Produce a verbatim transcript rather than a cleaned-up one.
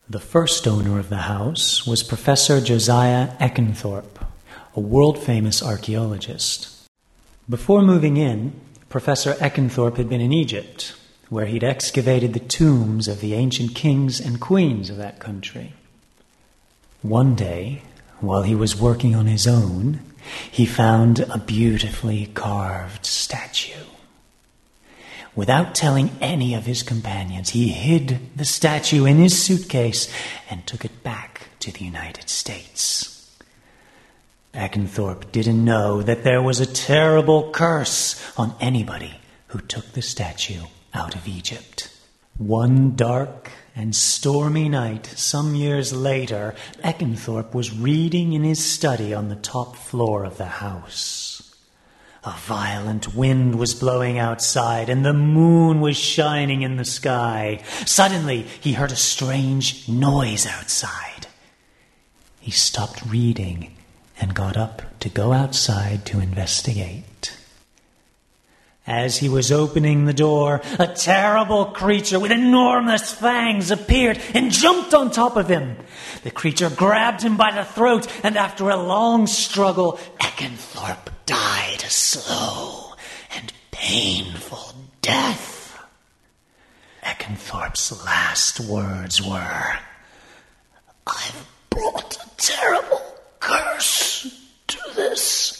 The first owner of the house was Professor Josiah Eckenthorp, a world-famous archaeologist. Before moving in, Professor Eckenthorp had been in Egypt, where he'd excavated the tombs of the ancient kings and queens of that country. One day, while he was working on his own, he found a beautifully carved statue. Without telling any of his companions, he hid the statue in his suitcase and took it back to the United States. Eckenthorp didn't know that there was a terrible curse on anybody who took the statue out of Egypt. One dark and stormy night, some years later, Eckenthorp was reading in his study on the top floor of the house. A violent wind was blowing outside, and the moon was shining in the sky. Suddenly, he heard a strange noise outside. He stopped reading and got up to go outside to investigate. As he was opening the door, a terrible creature with enormous fangs appeared and jumped on top of him. The creature grabbed him by the throat, and after a long struggle, Eckenthorp died a slow and painful death. Eckenthorp's last words were, "I've brought a terrible curse to this